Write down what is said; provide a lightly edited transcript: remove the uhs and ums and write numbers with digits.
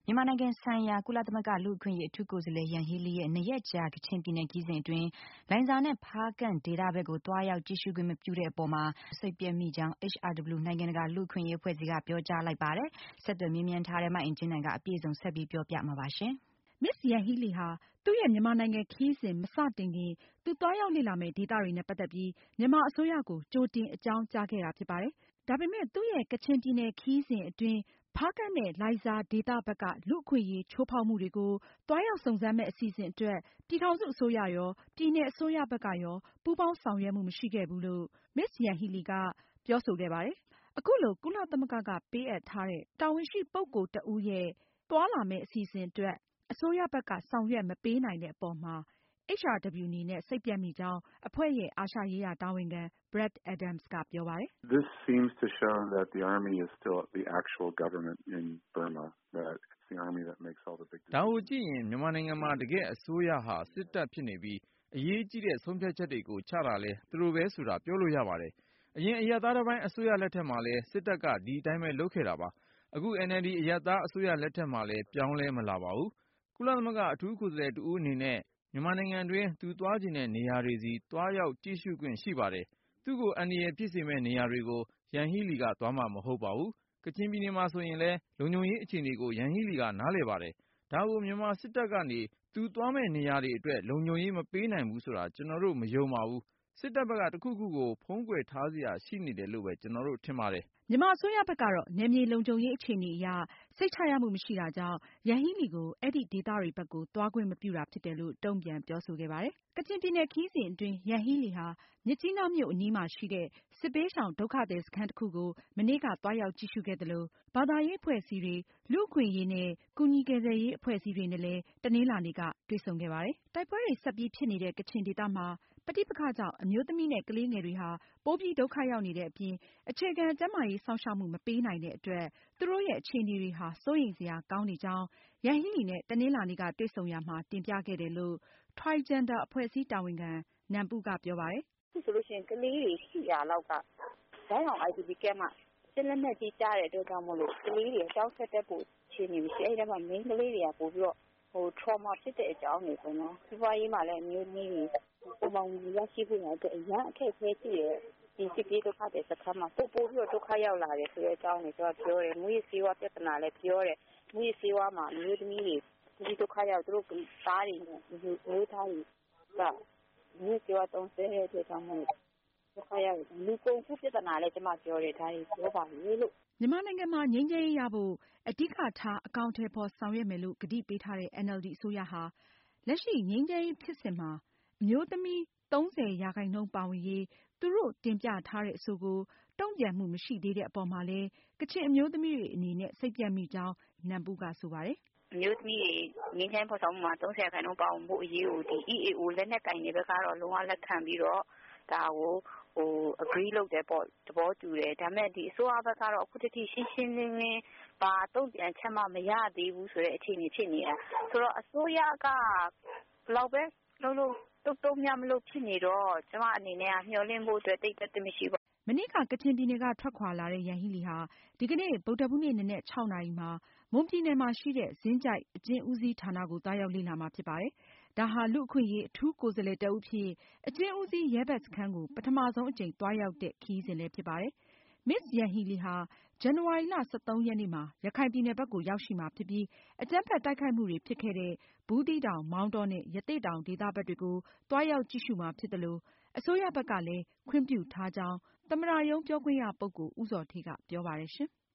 မြန်မာနိုင်ငံဆိုင်ရာကုလသမဂ္ဂလူ့အခွင့်အရေးအထူးကိုယ်စားလှယ်ယန်ဟီးလီရဲ့2 ရက်ကြာကချင်ပြည်နယ်ခရီးစဉ်အတွင်းလိုင်ဇာနဲ့ဖားကန့်ဒေသဘက်ကိုသွားရောက်ကြည့်ရှုခွင့်မပြုတဲ့အပေါ်မှာစိတ်ပျက်မိကြောင်း HRW နိုင်ငံတကာလူ့အခွင့်အရေးအဖွဲ့ကြီးကပြောကြားလိုက်ပါတယ်။ဆက်သွယ်မေးမြန်းထားတဲ့မအင်ကြင်းနိုင်ကအပြည့်စုံဆက်ပြီးပြောပြမှာပါရှင်။ မစ္စယန်ဟီးလီဟာသူ့ရဲ့မြန်မာနိုင်ငံခရီးစဉ်မစတင်ခင်သူသွားရောက်လေ့လာမယ့်ဒေသတွေနဲ့ပတ်သက်ပြီးမြန်မာအစိုးရကိုကြိုတင်အကြောင်းကြားခဲ့တာဖြစ်ပါတယ်။ ဒါပေမဲ့သူ့ရဲ့ကချင်ပြည်နယ်ခရီးစဉ်အတွင်းဖားကန့်နဲ့လိုင်ဇာဒေသဘက်ကလူ့အခွင့်အရေးချိုးဖောက်မှုတွေကိုသွားရောက်စုံစမ်းမယ့်အစီအစဉ်အတွက်ပြည်ထောင်စုအစိုးရရောပြည်နယ်အစိုးရဘက်ကရောပူးပေါင်းဆောင်ရွက်မှုမရှိခဲ့ဘူးလို့မစ္စယန်ဟီးလီကပြောဆိုခဲ့ပါတယ်။ အခုလိုကုလသမဂ္ဂကပေးအပ်ထားတဲ့တာဝန်ရှိပုဂ္ဂိုလ်တဦးရဲ့သွားလာမယ့်အစီအစဉ်အတွက်အစိုးရဘက်ကဆောင်ရွက်မပေးနိုင်တဲ့အပေါ်မှာHRW အနေနဲ့စိတ်ပျက်မိကြောင်းအဖွဲ့ရဲ့အာရှရေးရာတာဝန်ခံ Brad Adams ကပြောပါတယ်။ This seems to show that the army is still the actual government in Burma, that it's the army that makes all the big decisions. ဒါကိုကြည့်ရင်မြန်မာနိုင်ငံမှာတကယ့်အစိုးရဟာစစ်တပ်ဖြစ်နေပြီးအရေးကြီးတဲ့ဆုံးဖြတ်ချက်တွေကိုချတာလဲသူတို့ပဲဆိုတာပြောလို့ရပါတယ်။အရင်အရပ်သားတစ်ပိုင်းအစိုးရလက်ထက်မှာလဲစစ်တပ်ကဒီအတိုင်းပဲလုပ်ခဲ့တာပါ။အခု NLD အရပ်သားအစိုးရလက်ထက်မှာလဲပြောင်းလဲမလာပါဘူး။ကုလသမဂ္ဂအထူးကိုယ်စားလှယ်တဦးအနေနဲ့မြန်မာနိုင်ငံတွင်းသူသွားချင်တဲ့နေရာတွေစီသွားရောက်ကြည့်ရှုခွင့်ရှိပါတယ်။သူ့ကိုအန္တရာယ်ဖြစ်စေမယ့်နေရာတွေကိုယန်ဟီးလီကသွားမှာမဟုတ်ပါဘူး။ကချင်ပြည်နယ်မှာဆိုရင်လဲလုံခြုံရေးအခြေအနေကိုယန်ဟီးလီကနားလည်ပါတယ်။ဒါကိုမြန်မာစစ်တပ်ကနေသူသွားမယ့်နေရာတွေအတွက်လုံခြုံရေးမပေးနိုင်ဘူးဆိုတာကျွန်တော်တို့မယုံပါဘူး။စစ်တပ်ဘက်ကတခုခုကိုဖုံးကွယ်ထားစရာရှိနေတယ်လို့ပဲကျွန်တော်တို့ထင်ပါတယ်။မြန်မာအစိုးရဘက်ကတော့နယ်မြေလုံခြုံရေးအခြေအနေအရစိတ်ချရမှုမရှိတာကြောင့်ယန်ဟီးလီကိုအဲဒီဒေသတွေဘက်ကိုသွားခွင့်မပြုတာဖြစ်တယ်လို့တုန့်ပြန်ပြောဆိုခဲ့ပါတယ်။ ကချင်ပြည်နယ်ခရီးစဉ်အတွင်းယန်ဟီးလီဟာမြစ်ကြီးနားမြို့အနီးမှာရှိတဲ့စစ်ဘေးရှောင်ဒုက္ခသည်စခန်းတခုကိုမနေ့ကသွားရောက်ကြည့်ရှုခဲ့သလိုဘာသာရေးအဖွဲ့အစည်းတွေ၊လူ့အခွင့်အရေးနဲ့ကူညီကယ်ဆယ်ရေးအဖွဲ့အစည်းတွေနဲ့လည်းတနင်္လာနေ့ကတွေ့ဆုံခဲ့ပါတယ်။ တိုက်ပွဲတွေဆက်ပြီးဖြစ်နေတဲ့ကချင်ဒေသမှာပဋိပက္ခကြောင့်အမျိုးသမီးနဲ့ကလေးငယ်တွေဟာပိုပြီးဒုက္ခရောက်နေတဲ့အပြင်အခြေခံကျန်းမာရေးစောင့်ရှောက်မှုမပေးနိုင်တဲ့အတွက်သူတို့ရဲ့အခြေအနေတွေဟာစိုးရိမ်စရာကောင်းနေကြောင်းယန်ဟီးလီနဲ့တနင်္လာနေ့ကတွေ့ဆုံရာမှာတင်ပြခဲ့တယ်လို့ Tri Gender အဖွဲ့အစည်းတာဝန်ခံနန်ပူးကပြောပါတယ်။ အခုဆိုလို့ရှိရင်ကလေးတွေ800လောက်ကဇိုင်းအောင် IDP camp မှာစစ်လက်နက်ကြီးကြားတဲ့အတွက်ကြောင့်မို့လို့ကလေးတွေကြောက်ဆက်တတ်ဖို့အခြေအနေမရှိအဲဒီတော့မိန်းကလေးတွေကပို့ပြီးတော့trauma ဖြစ်တဲ့အကြောင်းတွေပေါ့နော်။စီးပွားရေးမှာလည်းအမျိုးသမီးတွေပုံမှန်ဝင်ရရှိဖို့အတွက်အရန်အခက်အခဲရှိတယ်။ဒီစစ်ပြေးဒုက္ခတွေစခန်းမှာပို့ပြီးတော့ဒုက္ခရောက်လာတယ်ဆိုတဲ့အကြောင်းတွေပြောတယ်။မူရစေဝါပြဿနာလည်းပြောတယ်။မူရစေဝါမှာအမျိုးသမီးတွေဒီဒုက္ခရောက်သူတို့သားတွေနဲ့မျိုးသားတွေကမူရစေဝါသုံးဆဲတဲ့အတွက်ကြောင့်မို့ဒုက္ခရောက်လူကုန်ကူးပြဿနာလည်းကျမပြောတယ်ဒါတွေပြောပါလေလို့မြန်မာနိုင်ငံမှာငြိမ်းချမ်းရေးရဖို့အဓိကထားအကောင်အထည်ဖေါ်ဆောင်ရွက်မယ်လို့ကတိပေးထားတဲ့ NLD အစိုးရဟာလက်ရှိငြိမ်းချမ်းရေးဖြစ်စဉ်မှာအမျိုးသမီး30%ပါဝင်ရေးသူတို့တင်ပြထားတဲ့အဆိုကိုတုန့်ပြန်မှုမရှိသေးတဲ့အပေါ်မှာလည်းကချင်အမျိုးသမီးတွေအနေနဲ့စိတ်ပျက်မိကြောင်းနန်ပူးကဆိုပါတယ်။အမျိုးသမီးတွေငြိမ်းချမ်းဖော်ဆောင်မှုမှာ30%ပါဝင်ဖို့အရေးကိုဒီ EAO လက်နက်ကင်တွေဘက်ကတော့လုံးဝလက်ခံပြီးတော့ဒါကိုagree လုပ်တယ်ပေါ့သဘောတူတယ်ဒါပေမဲ့ဒီအစိုးရဘက်ကတော့အခုတည်းရှင်းရှင်းလင်းလင်းဘာတုံ့ပြန်ချက်မှမရသေးဘူးဆိုတဲ့အခြေအနေဖြစ်နေတာဆိုတော့အစိုးရကဘယ်လောက်ပဲလုံးတုံ့ပြန်မလို့ဖြစ်နေတော့ကျမအနေနဲ့ကမျှော်လင့်ဖို့အတွက်တိတ်တက်မရှိပါမနေ့ကကချင်ပြည်နယ်ကထွက်ခွာလာတဲ့ယန်ဟီးလီဟာဒီကနေ့ဗုဒ္ဓဟူးနေ့နံနက် 6 နာရီမှာမွန်ပြည်နယ်မှာရှိတဲ့ဇင်းကျိုက်အကျဉ်းဦးစီးဌာနကိုသွားရောက်လေ့လာမှာဖြစ်ပါတယ်။ဒါဟာလူ့အခွင့်အရေးအထူးကိုယ်စားလှယ်တဦးအဖြစ်အကျဉ်းဦးစီးရဲဘက်စခန်းကိုပထမဆုံးအကြိမ်သွားရောက်တဲ့ခရီးစဉ်လည်းဖြစ်ပါတယ်။ မစ္စယန်ဟီးလီဟာဇန်နဝါရီလ 13 ရက်နေ့မှာရခိုင်ပြည်နယ်ဘက်ကိုရောက်ရှိမှာဖြစ်ပြီးအကြမ်းဖက်တိုက်ခိုက်မှုတွေဖြစ်ခဲ့တဲ့ဘူးသီးတောင်မောင်တောနဲ့ရသေ့တောင်ဒေသဘက်တွေကိုသွားရောက်ကြည့်ရှုမှာဖြစ်သလိုအစိုးရဘက်ကလည်းခွင့်ပြုထားကြောင်းသမ္မတရုံးပြောခွင့်ရပုဂ္ဂိုလ်ဦးဇော်ဌေးကပြောပါတယ်ရှင်။